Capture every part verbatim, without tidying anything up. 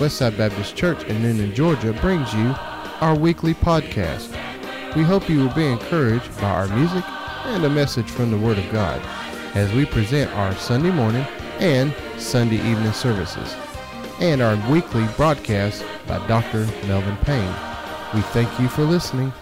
Westside Baptist Church in Noonan, Georgia brings you our weekly podcast. We hope you will be encouraged by our music and a message from the Word of God as we present our Sunday morning and Sunday evening services and our weekly broadcast by Doctor Melvin Payne. We thank you for listening.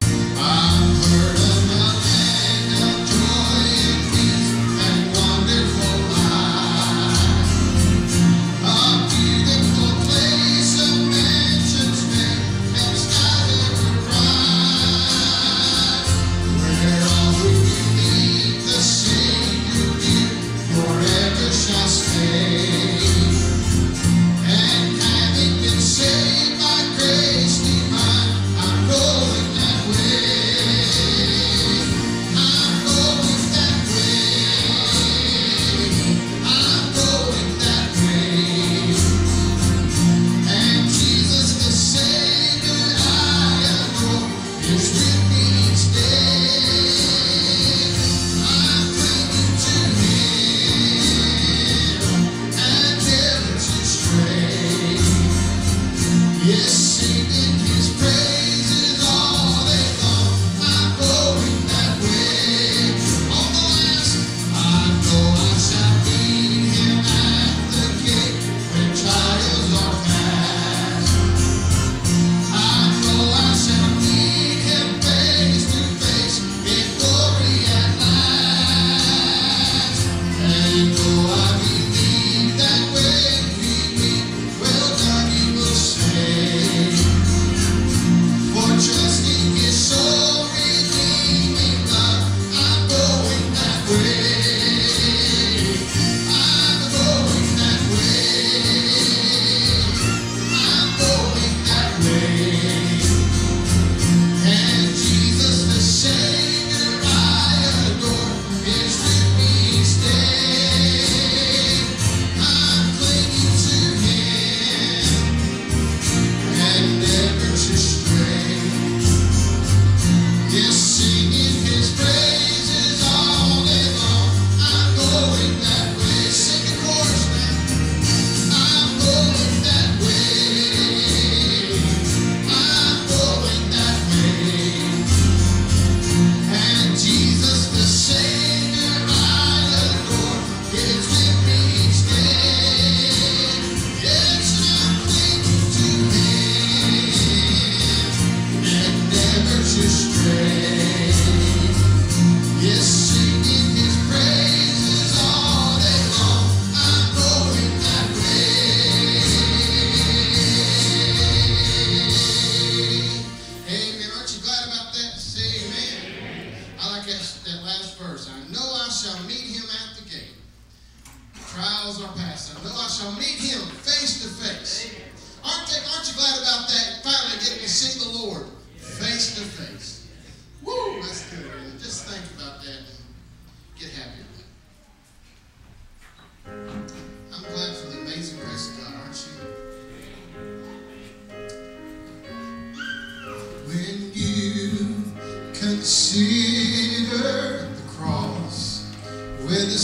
Consider the cross where the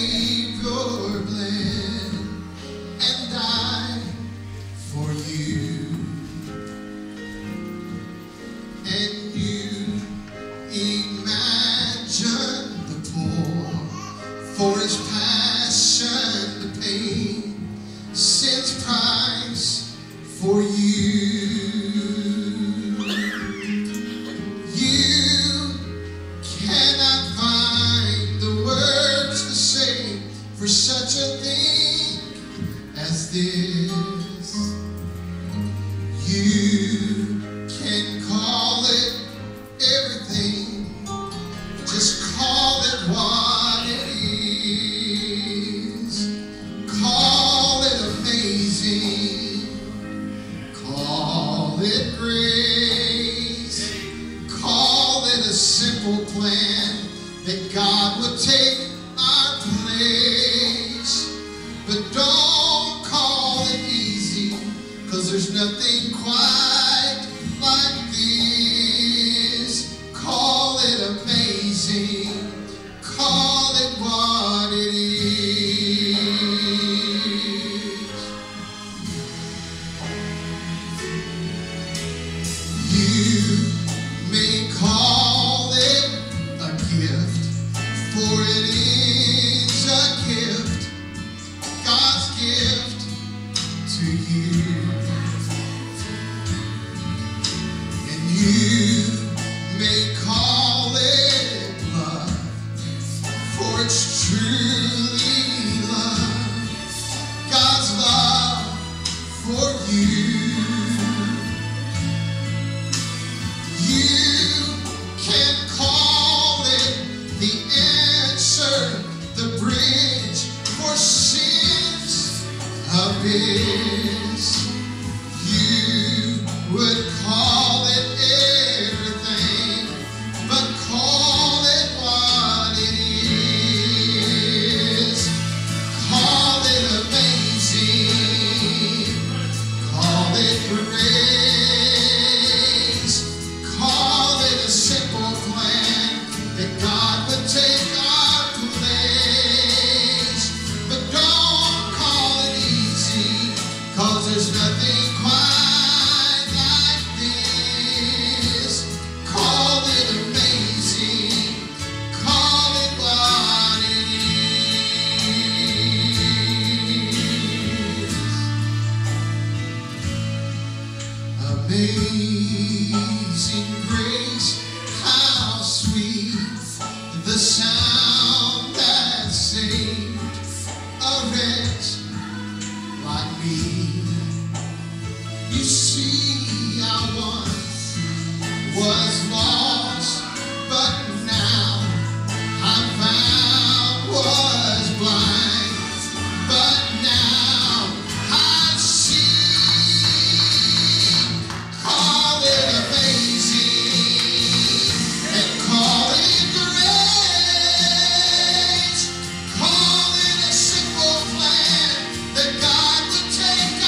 Savior bled and died for you, and you imagine the poor for his passion to pay sin's price for you. Such a thing as this, you can call it everything, just call it what it is. Call it amazing, call it grace, call it a simple plan that God would take our place. But don't call it easy, 'cause there's nothing quite like this. Call it amazing, call it what it is. you. And you may call it love, for it's truly love, God's love for you. You can call it the answer, the bridge for sins abyss. You would call it everything, but call it what it is. Call it amazing. Call it grace. Call it a simple plan that God would take our place. But don't call it easy, 'cause there's nothing quite like this. Call it amazing. Call it what it is. Amazing grace, how sweet the sound that saved a wretch like me. You see, I once was lost, but now I'm found. Was blind, but now I see. Call it amazing and call it grace. Call it a simple plan that God would take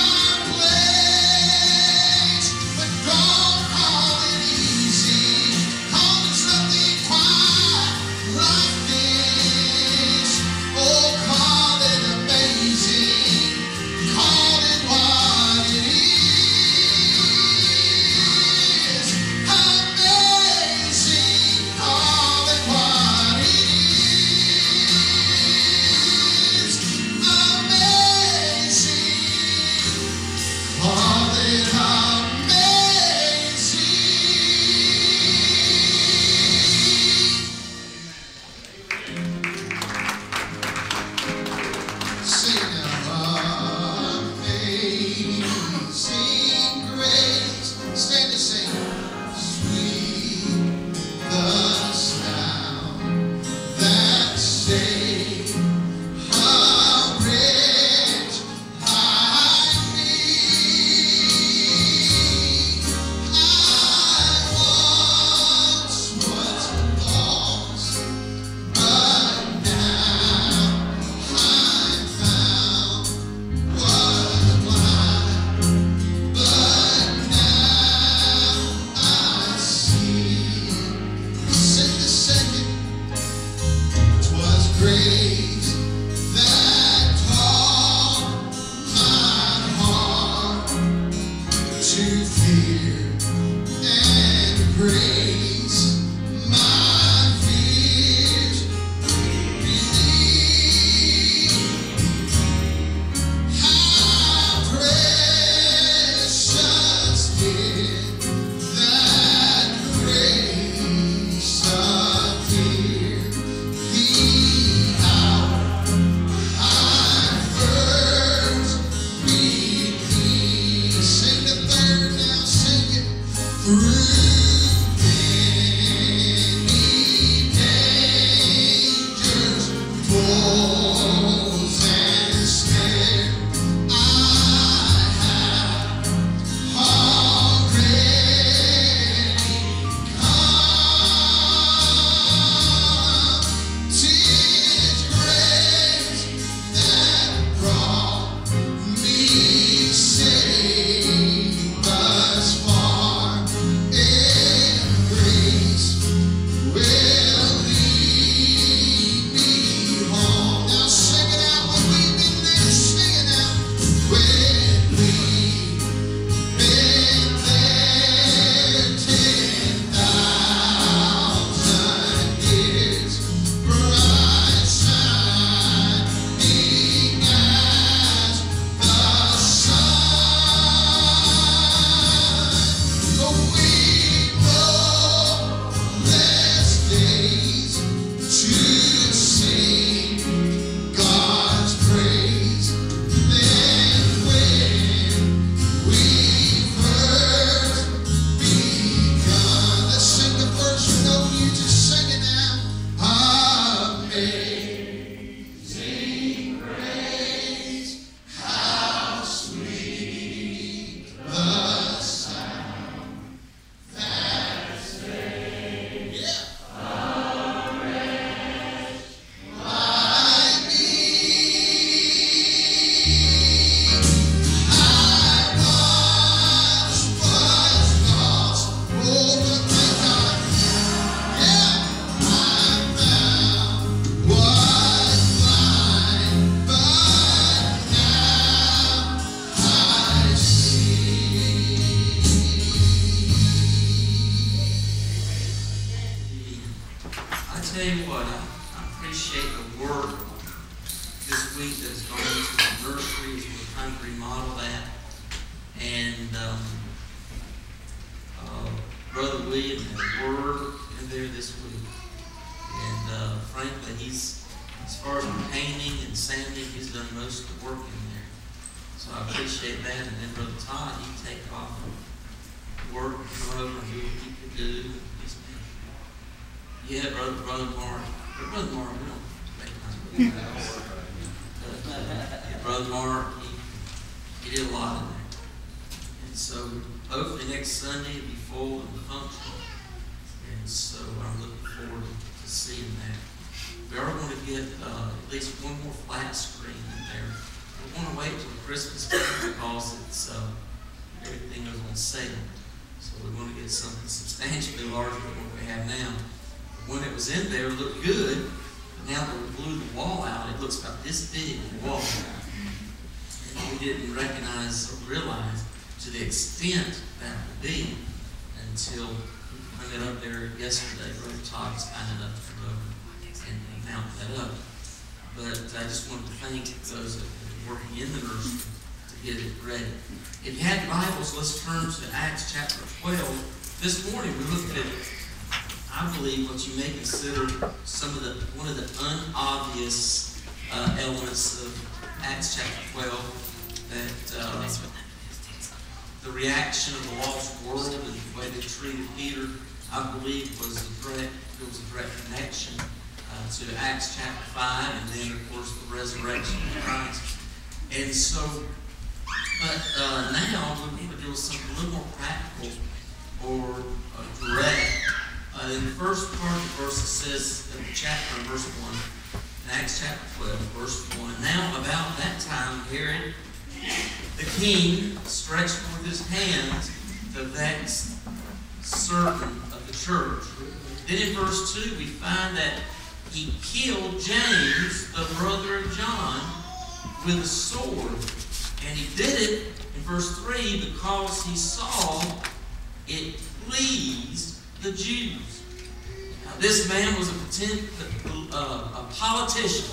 what, I, I appreciate the work this week that's gone into the nursery as we're trying to remodel that. And um, uh, Brother William had word in there this week. And uh, frankly, he's, as far as painting and sanding, he's done most of the work in there. So I appreciate that. And then Brother Todd, he take off and work and come over and do what he could do. He's been, yeah, Brother, Brother Mark. Brother Mark, we don't make my but, uh, yeah, Brother Mark, he, he did a lot in there. And so hopefully next Sunday it'll be full and functional. And so I'm looking forward to seeing that. We are going to get uh, at least one more flat screen in there. We want to wait till Christmas time because it's uh, everything is on sale. So we want to get something substantially larger than what we have now. When it was in there, it looked good. But now that we blew the wall out, it looks about this big, the wall. And we didn't recognize or realize to the extent that would be until we hung it up there yesterday. Brother Todd's kind enough to come over and mount that up. But I just wanted to thank those that were working in the nursery to get it ready. If you had Bibles, let's turn to Acts chapter twelve. This morning we looked at, I believe, what you may consider some of the one of the unobvious uh, elements of Acts chapter twelve. That uh, the reaction of the lost world and the way they treated Peter, I believe, was a direct, there was a direct connection uh, to Acts chapter five, and then, of course, the resurrection of Christ. And so, but uh, now we're going to do something a little more practical or uh, direct. Uh, in the first part of the verse, it says, in the chapter, in verse one, in Acts chapter twelve, verse one, now about that time, Herod the king stretched forth his hands to vex certain of the church. Then in verse two we find that he killed James, the brother of John, with a sword. And he did it in verse three because he saw it pleased the Jews. Now this man was a, pretend, uh, a politician.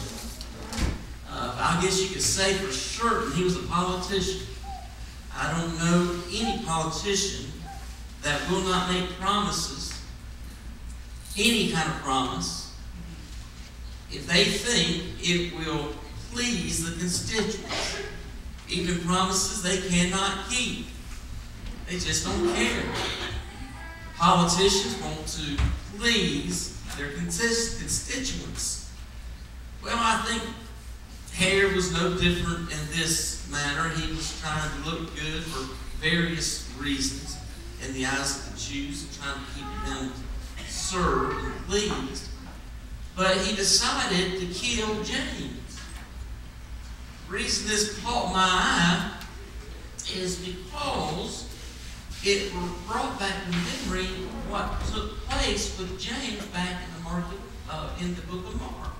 Uh, I guess you could say for certain he was a politician. I don't know any politician that will not make promises, any kind of promise, if they think it will please the constituents. Even promises they cannot keep. They just don't care. Politicians want to please their constituents. Well, I think Herod was no different in this manner. He was trying to look good for various reasons in the eyes of the Jews, and trying to keep them served and pleased. But he decided to kill James. The reason this caught my eye is because it brought back to memory what took place with James back in the market, uh, in the book of Mark.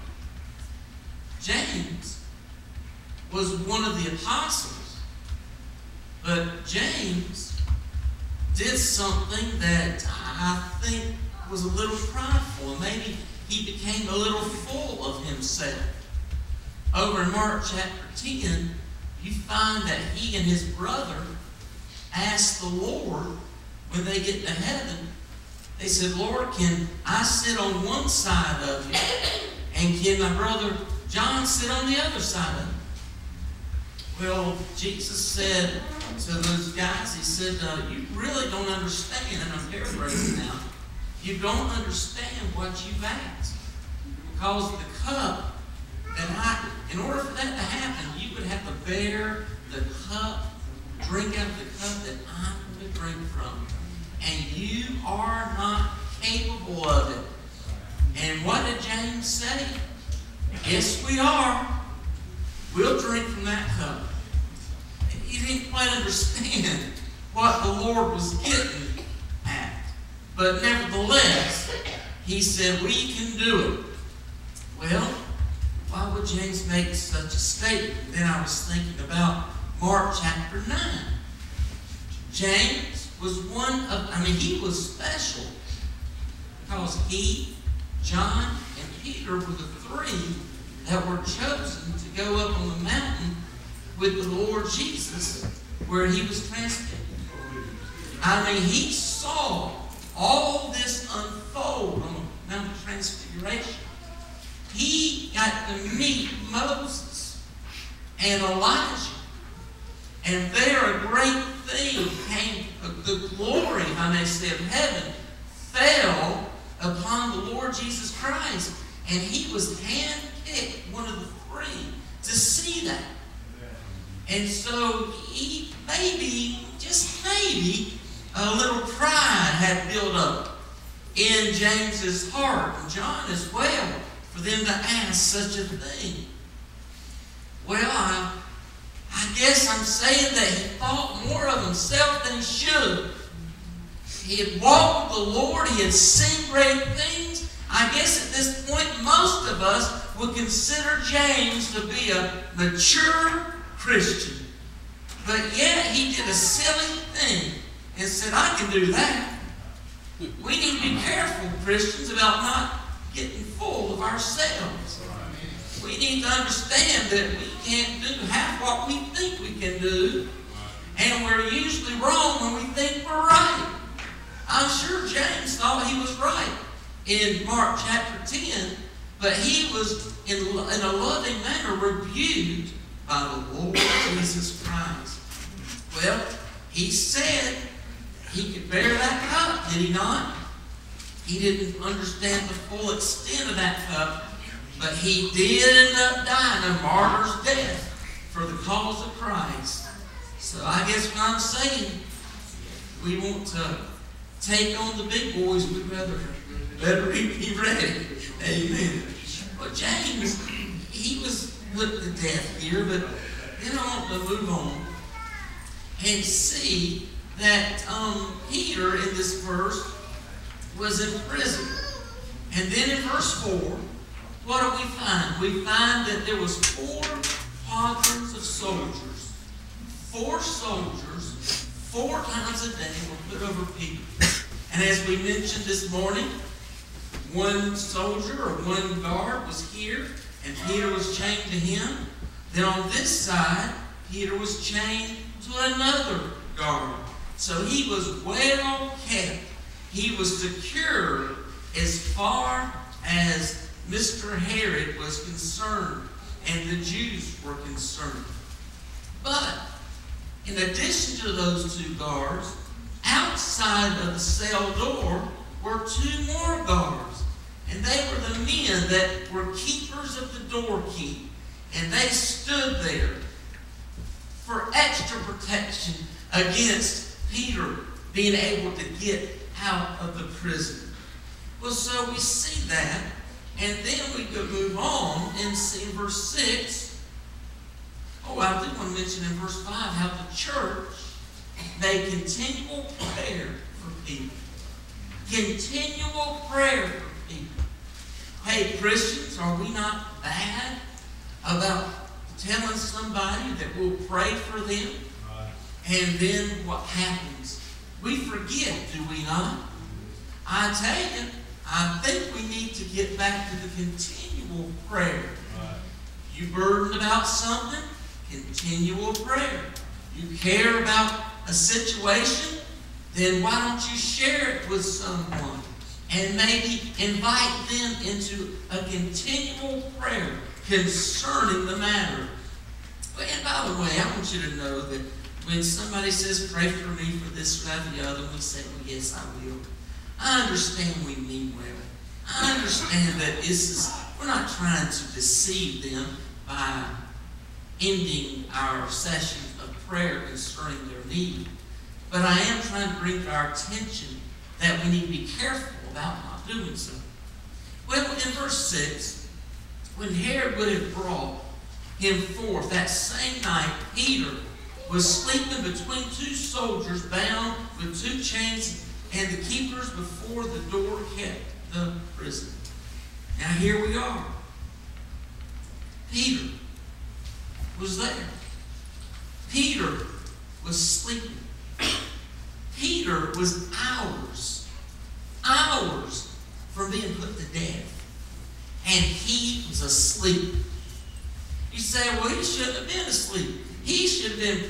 James was one of the apostles, but James did something that I think was a little prideful, and maybe he became a little full of himself. Over in Mark chapter ten, you find that he and his brother asked the Lord when they get to heaven, they said, Lord, can I sit on one side of you, and can my brother John sit on the other side of you? Well, Jesus said to those guys, he said, uh, you really don't understand, and I'm paraphrasing now, you don't understand what you've asked. Because the cup that I, in order for that to happen, you would have to bear the cup, drink out of the cup that I'm going to drink from. And you are not capable of it. And what did James say? Yes, we are. We'll drink from that cup. He didn't quite understand what the Lord was getting at. But nevertheless, he said, we can do it. Well, why would James make such a statement? Then I was thinking about Mark chapter nine. James was one of, I mean, he was special because he, John, and Peter were the three that were chosen to go up on the mountain with the Lord Jesus where he was transfigured. I mean, he saw all this unfold on the Mount of Transfiguration. He got to meet Moses and Elijah. And there a great thing came, the glory, I may say, of heaven fell upon the Lord Jesus Christ. And he was handpicked, one of the three, to see that. And so he maybe, just maybe, a little pride had built up in James's heart, and John as well, for them to ask such a thing. Well, I, I guess I'm saying that he thought more of himself than he should. He had walked with the Lord. He had seen great things. I guess at this point, most of us would consider James to be a mature Christian. But yet, he did a silly thing and said, I can do that. We need to be careful, Christians, about not getting full of ourselves. We need to understand that we can't do half what we think we can do, and we're usually wrong when we think we're right. I'm sure James thought he was right in Mark chapter ten, but he was in, in a loving manner rebuked by the Lord Jesus Christ. Well, he said he could bear that cup, did he not? He didn't understand the full extent of that cup, but he did end up dying a martyr's death for the cause of Christ. So I guess what I'm saying, we want to take on the big boys, we'd rather better be ready. Amen. Well, James, he was put to death here, but then I want to move on and see that um, Peter in this verse was in prison. And then in verse four, what do we find? We find that there was four quadrants of soldiers. Four soldiers, four times a day, were put over Peter. And as we mentioned this morning, one soldier or one guard was here, and Peter was chained to him. Then on this side, Peter was chained to another guard. So he was well kept. He was secure as far as Mister Herod was concerned and the Jews were concerned. But in addition to those two guards, outside of the cell door were two more guards. And they were the men that were keepers of the door key. And they stood there for extra protection against Peter being able to get out of the prison. Well, so we see that, and then we could move on and see in verse six. Oh, I do want to mention in verse five how the church made continual prayer for Peter. Continual prayer for Peter. Hey, Christians, are we not bad about telling somebody that we'll pray for them? And then what happens? We forget, do we not? I tell you, I think we need to get back to the continual prayer. You burdened about something? Continual prayer. You care about a situation? Then why don't you share it with someone and maybe invite them into a continual prayer concerning the matter? And by the way, I want you to know that when somebody says, pray for me for this or that or the other, we say, well, yes, I will. I understand we mean well. I understand that this is, we're not trying to deceive them by ending our sessions of prayer concerning their need. But I am trying to bring to our attention that we need to be careful about not doing so. Well, in verse six, when Herod would have brought him forth that same night, Peter was sleeping between two soldiers bound with two chains, and the keepers before the door kept the prison. Now here we are. Peter was there. Peter was sleeping. Peter was hours, hours from being put to death. And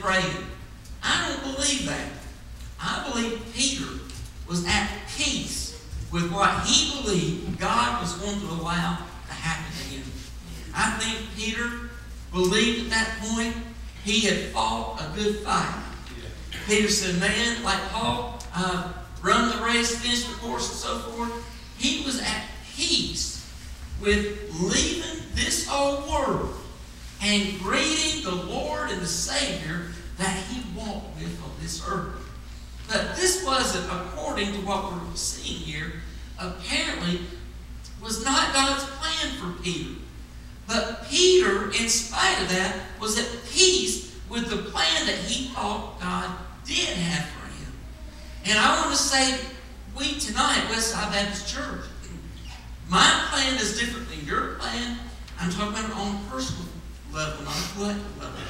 praying. I don't believe that. I believe Peter was at peace with what he believed God was going to allow to happen to him. I think Peter believed at that point he had fought a good fight. Peter said, man, like Paul, uh, run the race, finish the course, and so forth. He was at peace with leaving this old world and greeting the Lord and the Savior that he walked with on this earth. But this wasn't, according to what we're seeing here, apparently was not God's plan for Peter. But Peter, in spite of that, was at peace with the plan that he thought God did have for him. And I want to say, we tonight, Westside Baptist Church, my plan is different than your plan. I'm talking about it on a personal level, not a collective level.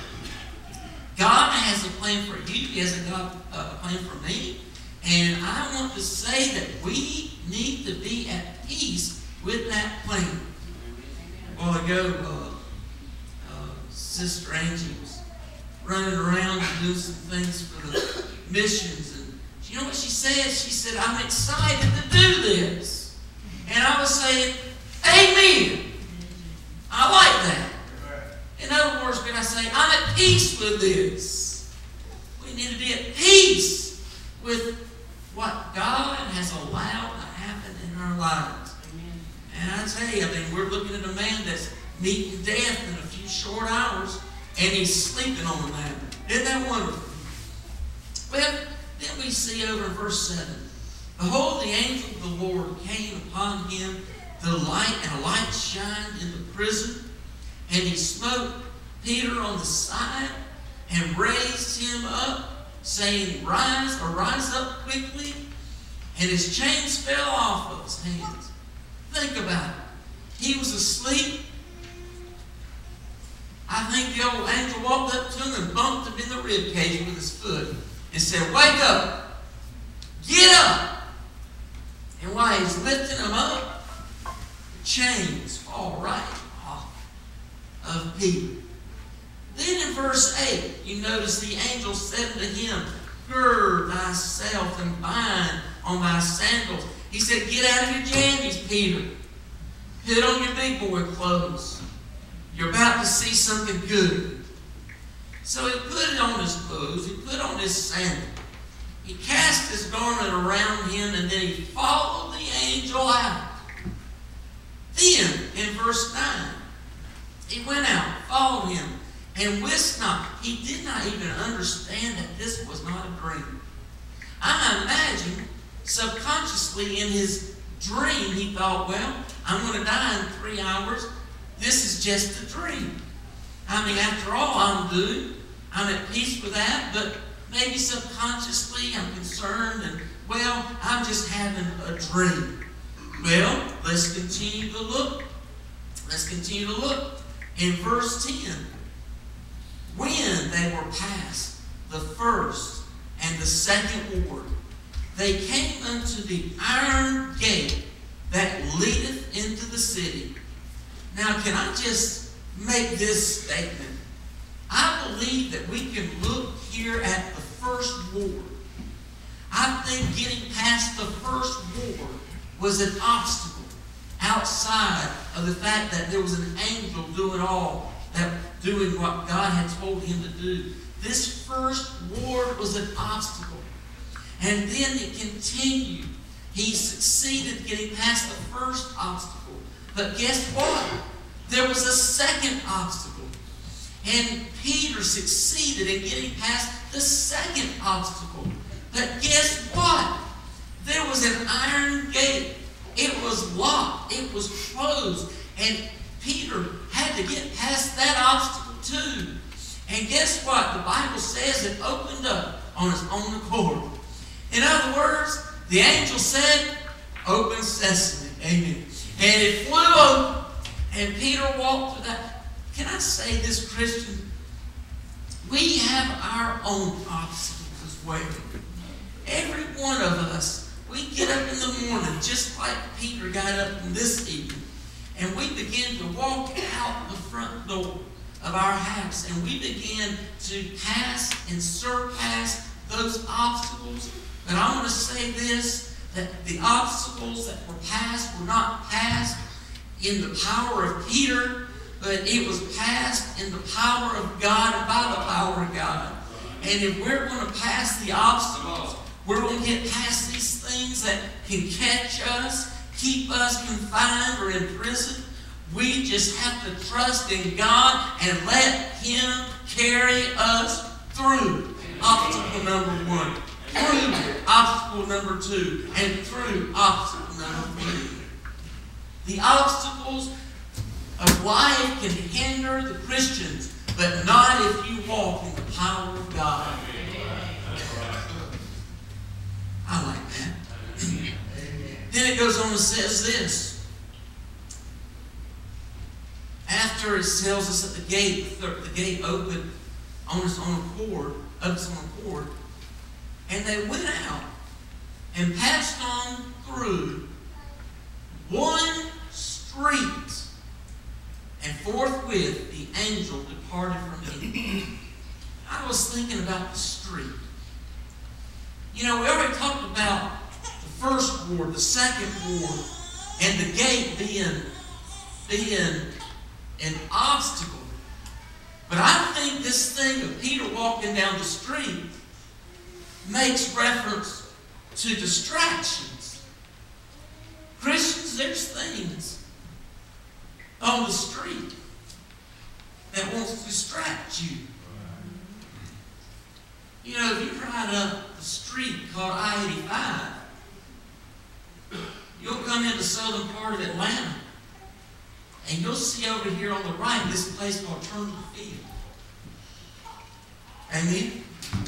God has a plan for you. He has a, God, uh, a plan for me. And I want to say that we need to be at peace with that plan. A while ago, uh, uh, Sister Angie was running around and doing some things for the missions. And you know what she said? She said, I'm excited to do this. And I was saying, amen. I like that. In other words, when I say, I'm at peace with this, we need to be at peace with what God has allowed to happen in our lives. Amen. And I tell you, I mean, we're looking at a man that's meeting death in a few short hours, and he's sleeping on the matter. Isn't that wonderful? Well, then we see over in verse seven, behold, the angel of the Lord came upon him, the light, and a light shined in the prison. And he smote Peter on the side and raised him up, saying, Rise, arise up quickly. And his chains fell off of his hands. Think about it. He was asleep. I think the old angel walked up to him and bumped him in the rib cage with his foot and said, Wake up. Get up. And while he's lifting him up, the chains fall right of Peter. Then in verse eight, you notice the angel said to him, Gird thyself and bind on thy sandals. He said, Get out of your jammies, Peter. Put on your big boy clothes. You're about to see something good. So he put it on his clothes. He put on his sandal. He cast his garment around him, and then he followed the angel out. Then, in verse nine, he went out, followed him, and wist not. He did not even understand that this was not a dream. I imagine subconsciously in his dream he thought, well, I'm going to die in three hours. This is just a dream. I mean, after all I'm doing, I'm at peace with that, but maybe subconsciously I'm concerned and, well, I'm just having a dream. Well, let's continue to look. Let's continue to look. In verse ten, when they were past the first and the second ward, they came unto the iron gate that leadeth into the city. Now, can I just make this statement? I believe that we can look here at the first ward. I think getting past the first ward was an obstacle outside of the fact that there was an angel doing all that, doing what God had told him to do. This first ward was an obstacle. And then it continued. He succeeded getting past the first obstacle. But guess what? There was a second obstacle. And Peter succeeded in getting past the second obstacle. But guess what? There was an iron gate. It was locked. It was closed. And Peter had to get past that obstacle too. And guess what? The Bible says it opened up on its own accord. In other words, the angel said, Open sesame. Amen. And it flew open. And Peter walked through that. Can I say this, Christian? We have our own obstacles as well. Every one of us. We get up in the morning, just like Peter got up this evening, and we begin to walk out the front door. of our house, and we began to pass and surpass those obstacles. But I want to say this, that the obstacles that were passed were not passed in the power of Peter, but it was passed in the power of God and by the power of God. And if we're going to pass the obstacles, we're going to get past these things that can catch us, keep us confined or in prison. We just have to trust in God and let Him carry us through obstacle number one, through obstacle number two, and through obstacle number three. The obstacles of life can hinder the Christians, but not if you walk in the power of God. I like that. Then it goes on and says this. After it tells us that the gate, the gate opened on its own accord, of its own accord, and they went out and passed on through one street, and forthwith the angel departed from him. I was thinking about the street. You know, we already talked about the first ward, the second ward, and the gate being, being an obstacle. But I think this thing of Peter walking down the street makes reference to distractions. Christians, there's things on the street that wants to distract you. You know, if you ride up the street called I eighty-five, you'll come into the southern part of Atlanta, and you'll see over here on the right this place called Turnbull Field. Amen?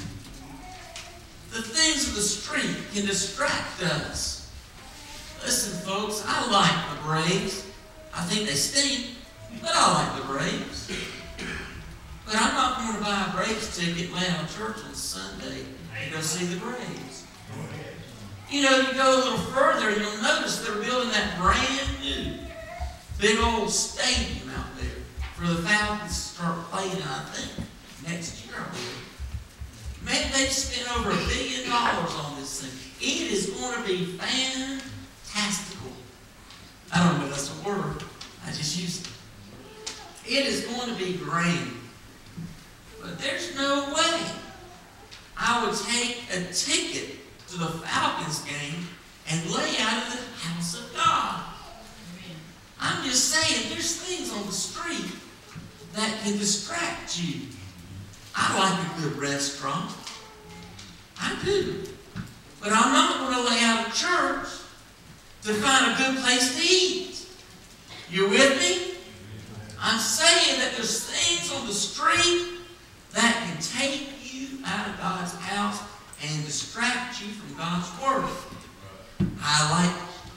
The things of the street can distract us. Listen, folks, I like the Braves. I think they stink, but I like the Braves. But I'm not going to buy a Braves ticket and lay out of church on Sunday to go see the Braves. You know, you go a little further and you'll notice they're building that brand new big old stadium out there for the Falcons to start playing, I think, next year, I believe. Maybe they've spent over a billion dollars on this thing. It is going to be fantastical. I don't know if that's a word. I just used it. It is going to be grand. But there's no way I would take a ticket to the Falcons game and lay out of the house of God. I'm just saying, there's things on the street that can distract you. I like a good restaurant. I do. But I'm not going to lay out of church to find a good place to eat. You with me? I'm saying that there's things on the street that can take you out of God's house and distract you from God's Word. I like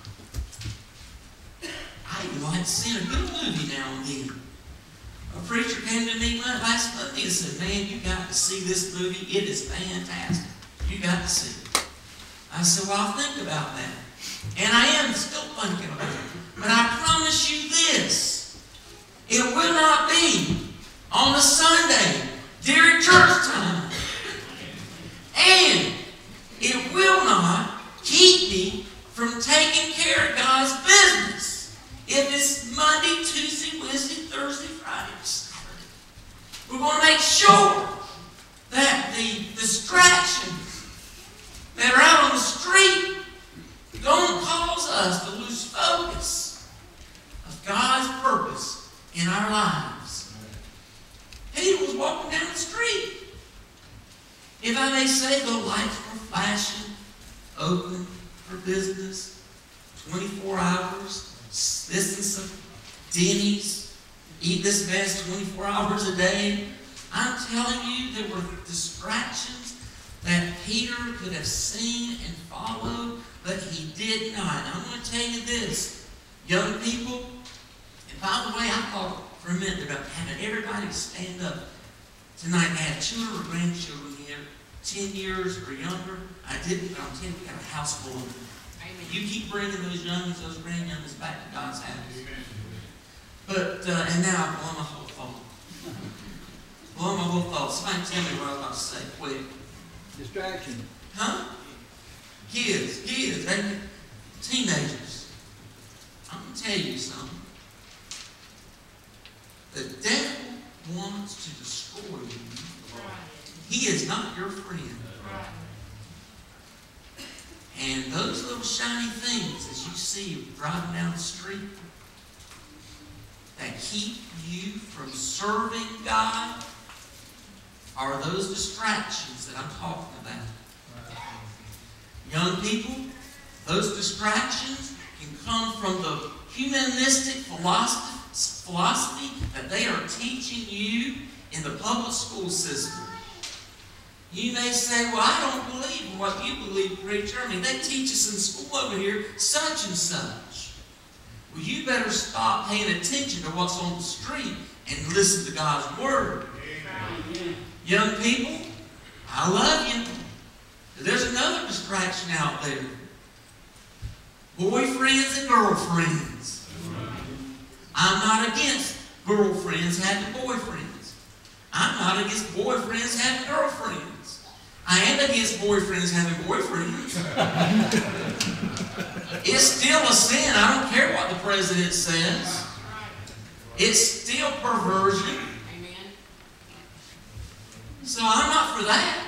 I even like seeing a good movie now and then. A preacher came to me last Monday and said, man, you got to see this movie. It is fantastic. You got to see it. I said, well, I'll think about that. And I am still thinking about it. But I promise you this. It will not be on a Sunday during church time. And it will not keep me from taking care of God's business. If it's Monday, Tuesday, Wednesday, Thursday, Friday, Saturday, we're going to make sure that the distractions that are out on the street don't cause us to lose focus of God's purpose in our lives. Peter was walking down the street. If I may say, the lights were flashing, open for business, twenty-four hours. Listen some Denny's, eat this best twenty-four hours a day. I'm telling you, there were distractions that Peter could have seen and followed, but he did not. And I'm going to tell you this, young people, and by the way, I thought for a minute about having everybody stand up tonight. I have children or grandchildren here, ten years or younger. I didn't, but I'm telling you, we got a house full of them. You keep bringing those youngins, those grand youngins back to God's house. But, uh, and now I'm on my whole phone. Blow my whole thoughts. Somebody tell me what I was about to say, quick. Distraction. Huh? Kids, kids, they, teenagers. I'm going to tell you something. The devil wants to destroy you. He is not your friend. And those little shiny things that you see driving down the street that keep you from serving God are those distractions that I'm talking about. Young people, those distractions can come from the humanistic philosophy, philosophy that they are teaching you in the public school system. You may say, well, I don't believe in what you believe, preacher. I mean, they teach us in school over here such and such. Well, you better stop paying attention to what's on the street and listen to God's Word. Amen. Young people, I love you. But there's another distraction out there. Boyfriends and girlfriends. I'm not against girlfriends having boyfriends. I'm not against boyfriends having girlfriends. I am against boyfriends having boyfriends. It's still a sin. I don't care what the president says. It's still perversion. So I'm not for that.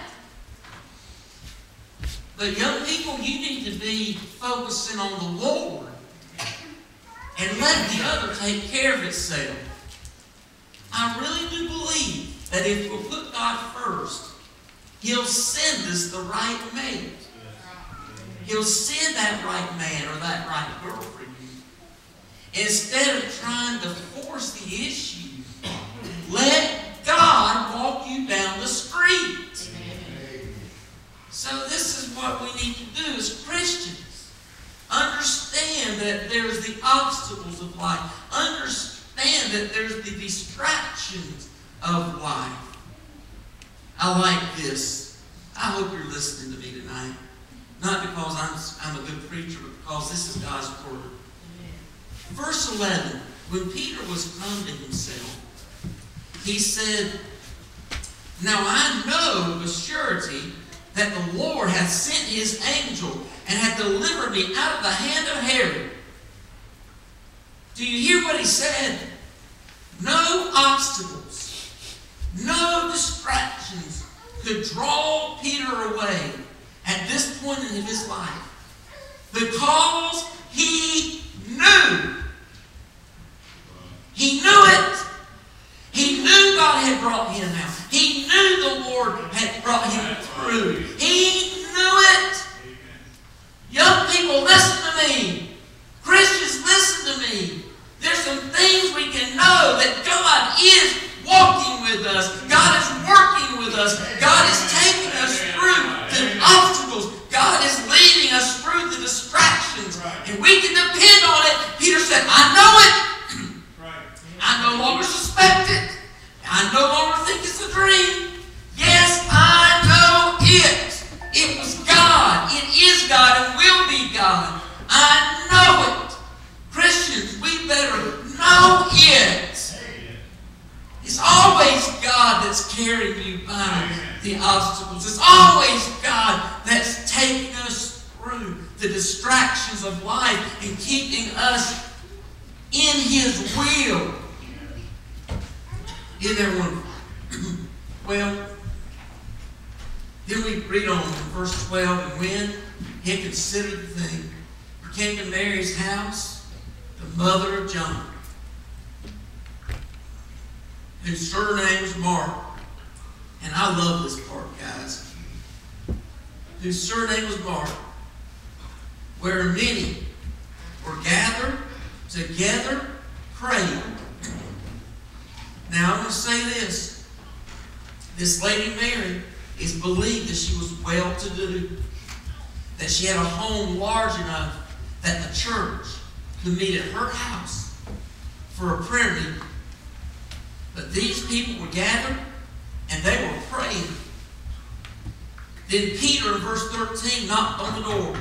But young people, you need to be focusing on the Lord and let the other take care of itself. I really do believe that if we'll put God first, He'll send us the right mate. He'll send that right man or that right girl for you. Instead of trying to force the issue, let God walk you down the street. So this is what we need to do as Christians. Understand that there's the obstacles of life. Understand that there's the distractions of life. I like this. I hope you're listening to me tonight. Not because I'm, I'm a good preacher, but because this is God's Word. Verse eleven, when Peter was come to himself, he said, now I know with surety that the Lord hath sent His angel and hath delivered me out of the hand of Herod. Do you hear what he said? No obstacles, no distractions could draw Peter away at this point in his life, because he knew. He knew it. He knew God had brought him out. He knew the Lord had brought him through. He knew it. Young people, listen to me. Christians, listen to me. There's some things we can know that God is walking with us. God is working with us. God is taking us through the obstacles. God is leading us through the distractions. And we can depend on it. Peter said, I know it. I no longer suspect it. I no longer think it's a dream. Yes, I know it. It was God. It is God and will be God. I know it. Christians, we better know it. It's always God that's carrying you by the obstacles. It's always God that's taking us through the distractions of life and keeping us in His will. Isn't that wonderful? Well, then we read on in verse twelve, and when he had considered the thing, he came to Mary's house, the mother of John, whose surname was Mark. And I love this part, guys. Whose surname was Mark, where many were gathered together praying. Now I'm going to say this. This lady Mary is believed that she was well-to-do, that she had a home large enough that the church could meet at her house for a prayer meeting. But these people were gathered and they were praying. Then Peter in verse thirteen knocked on the door.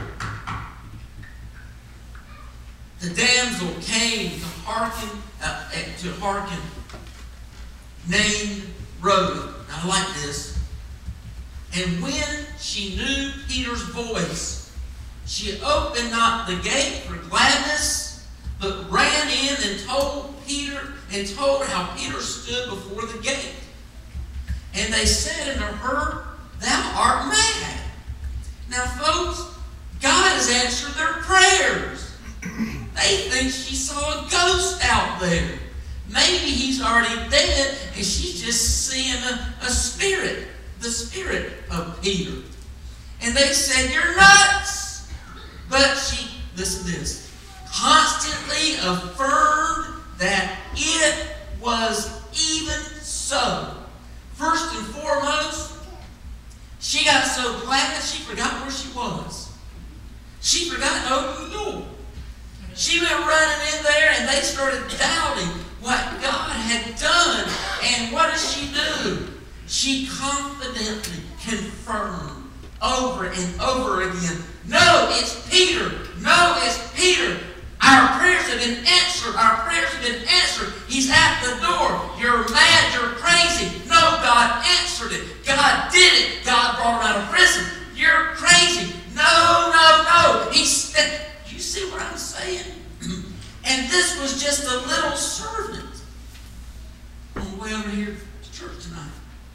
The damsel came to hearken, uh, to hearken. named Rhoda. Now, I like this. And when she knew Peter's voice, she opened not the gate for gladness, but ran in and told Peter and told how Peter stood before the gate. And they said unto her, Thou art mad. Now, folks, God has answered their prayers. They think she saw a ghost out there. Maybe he's already dead and she's just seeing a, a spirit, the spirit of Peter. And they said, You're nuts. But she, listen to this, constantly affirmed that it was even so. First and foremost, she got so glad she forgot where she was. She forgot to open the door. She went running in there and they started doubting what God had done. And what does she do? She confidently confirmed over and over again, No, it's Peter. No, it's Peter. Our prayers have been answered. Our prayers have been answered. He's at the door. You're mad. You're crazy. No, God answered it. God did it. God brought him out of prison. You're crazy. No, no, no. He said, you see what I'm saying? And this was just a little servant on the way over here to church tonight.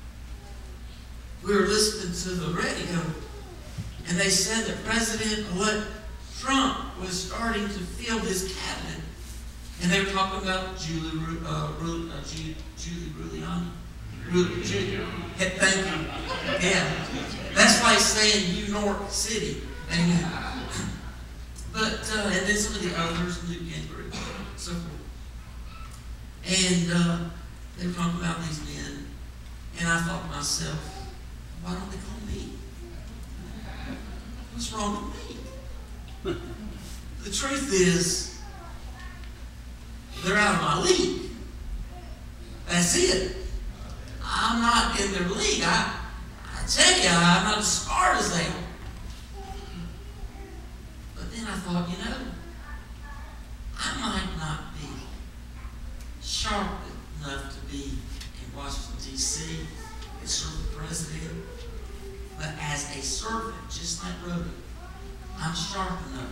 We were listening to the radio, and they said that President-elect Trump was starting to fill his cabinet. And they were talking about Julie, uh, Ru, uh, Julie, Julie Giuliani. Ru, Julie, hey, thank you. Yeah. That's why he's saying New York City. Amen. But, uh, and then some of the others, Newt Gingrich, so forth. And uh, they were talking about these men. And I thought to myself, why don't they call me? What's wrong with me? The truth is, they're out of my league. That's it. I'm not in their league. I, I tell you, I'm not as smart as they are. But then I thought, you know, I might not be sharp enough to be in Washington, D C and serve the president, but as a servant, just like Rhoda, I'm sharp enough.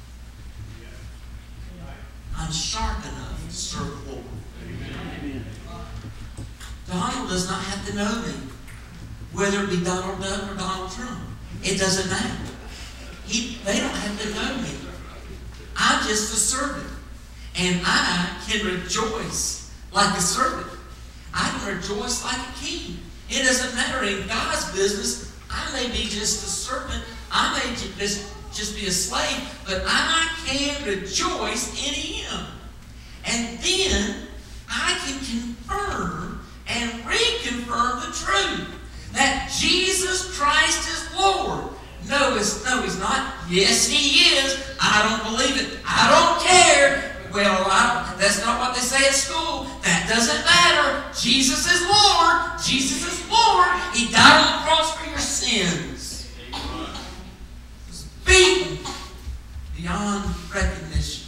I'm sharp enough to serve the Lord. Amen. Donald does not have to know me, whether it be Donald Duck or Donald Trump. It doesn't matter. He, they don't have to know me. I'm just a servant. And I can rejoice like a servant. I can rejoice like a king. It doesn't matter. In God's business, I may be just a servant. I may just, just be a slave. But I can rejoice in Him. And then I can confirm and reconfirm the truth that Jesus Christ is Lord. No, it's, no, He's not. Yes, He is. I don't believe it. I don't care. Well, I, that's not what they say at school. That doesn't matter. Jesus is Lord. Jesus is Lord. He died on the cross for your sins. He was beaten beyond recognition.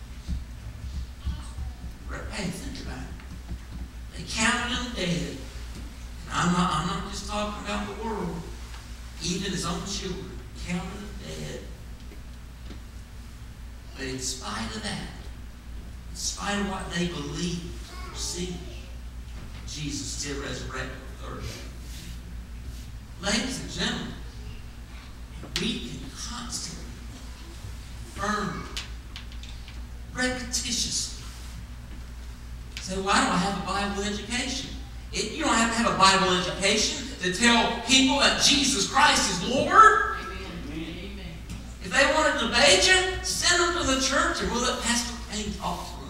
Hey, think about it. They counted him dead. And I'm not, I'm not just talking about the world. Even his own children counted him dead. But in spite of that, in spite of what they believed or perceived, Jesus still resurrected the third day. Ladies and gentlemen, we can constantly, firmly, repetitiously say, well, I don't have a Bible education. It, you don't have to have a Bible education to tell people that Jesus Christ is Lord. Amen. If they want to debate you, send them to the church and we'll let Pastor Payne talk to them.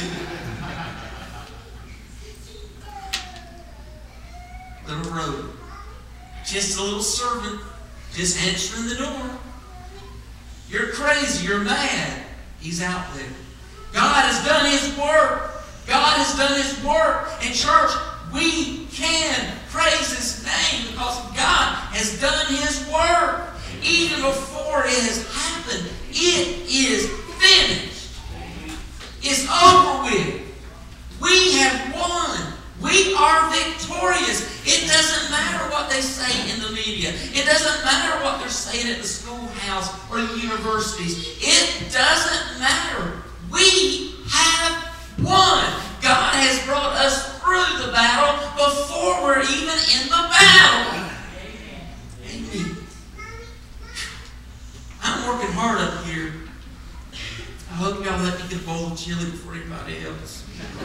Little Rhoda, just a little servant, just answering the door. You're crazy, you're mad. He's out there. God has done His work. God has done His work. And church, we can praise His name because God has done His work. Even before it has happened, it is finished. It's over with. We have won. We We are victorious. It doesn't matter what they say in the media. It doesn't matter what they're saying at the schoolhouse or the universities. It doesn't matter. We have won. God has brought us through the battle before we're even in the battle. Amen. I'm working hard up here. I hope y'all let me get a bowl of chili before anybody else.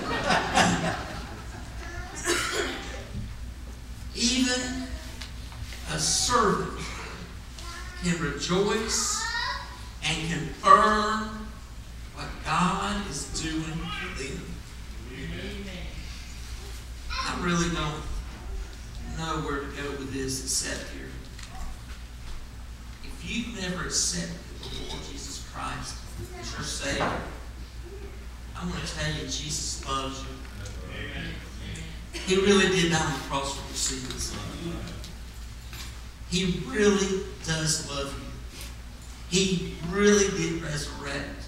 Even a servant can rejoice and confirm what God is doing for them. I really don't know where to go with this except here. If you've never accepted the Lord Jesus Christ as your Savior, I'm going to tell you, Jesus loves you. He really did die on the cross for your sins. He really does love you. He really did resurrect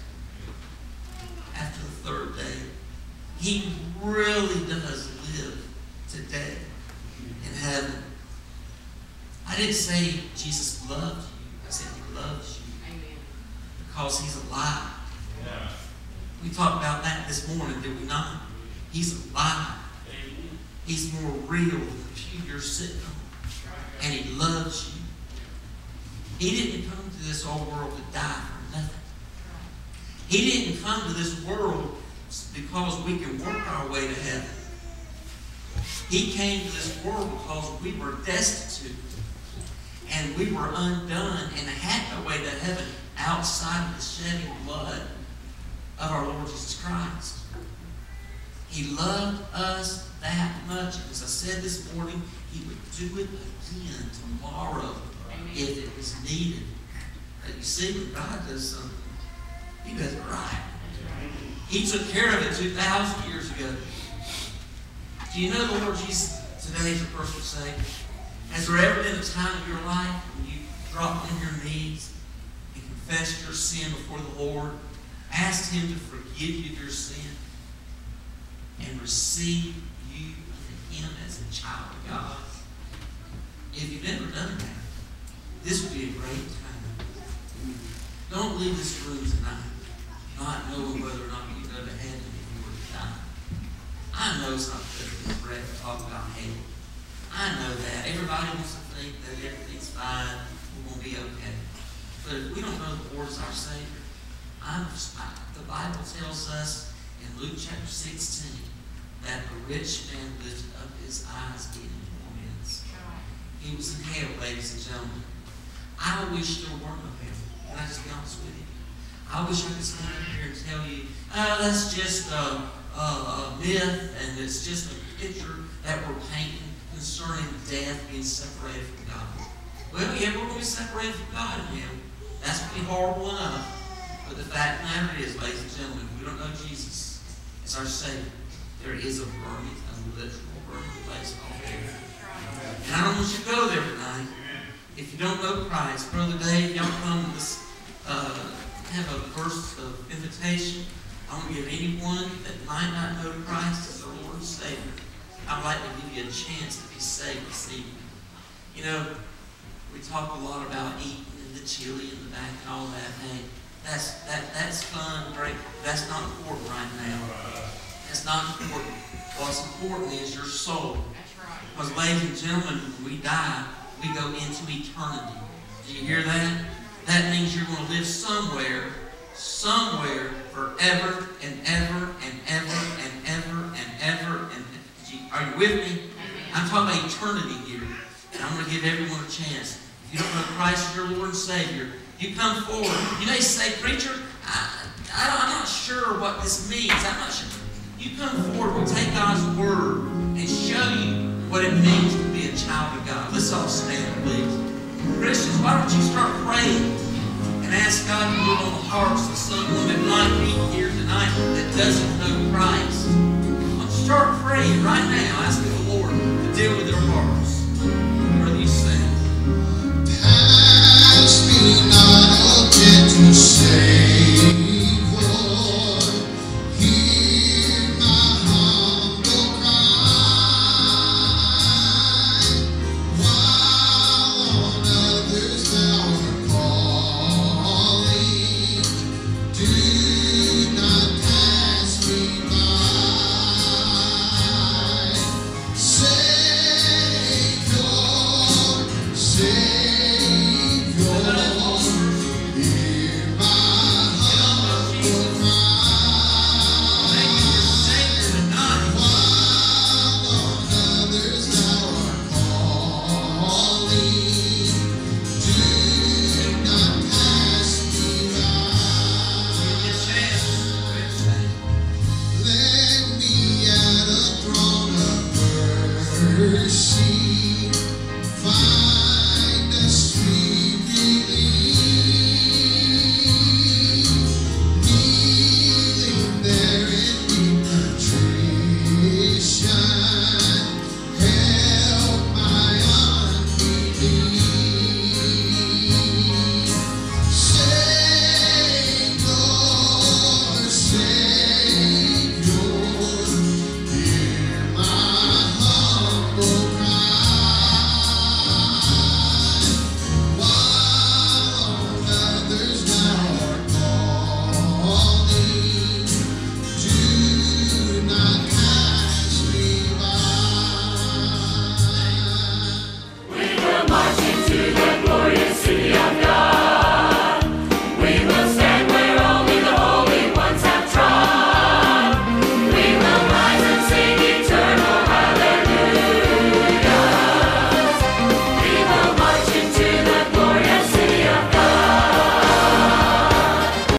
after the third day. He really does live today in heaven. I didn't say Jesus loved you. I said He loves you. Because He's alive. Yeah. We talked about that this morning, did we not? He's alive. He's more real than the pew you're sitting on. And He loves you. He didn't come to this old world to die for nothing. He didn't come to this world because we can work our way to heaven. He came to this world because we were destitute. And we were undone and had no way to heaven outside of the shedding blood of our Lord Jesus Christ. He loved us that much. As I said this morning, He would do it again tomorrow. Amen. If it was needed. But you see, when God does something, He does it right. He took care of it two thousand years ago. Do you know the Lord Jesus today is your personal Savior? Has there ever been a time in your life when you dropped on your knees and confessed your sin before the Lord, asked Him to forgive you your sin, and receive you unto Him as a child of God? If you've never done that, this would be a great time. Don't leave this room tonight not knowing whether or not you go to heaven if you were to die. I know it's not good to bread to talk about hell. I know that. Everybody wants to think that everything's fine, we're going to be okay. But if we don't know the Lord as our Savior, I'm, I, the Bible tells us in Luke chapter sixteen that the rich man lifted up his eyes getting torments. He was in hell, ladies and gentlemen. I wish there were no hell. Can I just be honest with you? I wish I could stand up here and tell you, oh, that's just a, a, a myth, and it's just a picture that we're painting concerning death being separated from God. Well, yeah, we're going to be separated from God in hell. That's going to be horrible enough. But the fact of the matter is, ladies and gentlemen, if we don't know Jesus as our Savior, there is a burning, a literal burning place called hell. And I don't want you to go there tonight. If you don't know Christ, Brother Dave, y'all come to this, uh, have a verse of invitation. I want to give anyone that might not know Christ as their Lord and Savior, I'd like to give you a chance to be saved this evening. You know, we talk a lot about eating and the chili in the back and all that. Hey, that's that that's fun, great. That's not important right now. That's not important. What's important is your soul. Because, ladies and gentlemen, when we die, we go into eternity. Do you hear that? That means you're going to live somewhere, somewhere, forever and ever and ever and ever and ever and ever. Are you with me? I'm talking about eternity here. And I'm going to give everyone a chance. If you don't know Christ as your Lord and Savior, you come forward. You may say, preacher, I, I, I'm not sure what this means. I'm not sure. You come forward. We'll take God's Word and show you what it means to be a child of God. Let's all stand, please. Christians, why don't you start praying and ask God to move on the hearts of someone that might be here tonight that doesn't know Christ. Start praying right now, asking the Lord to deal with their heart.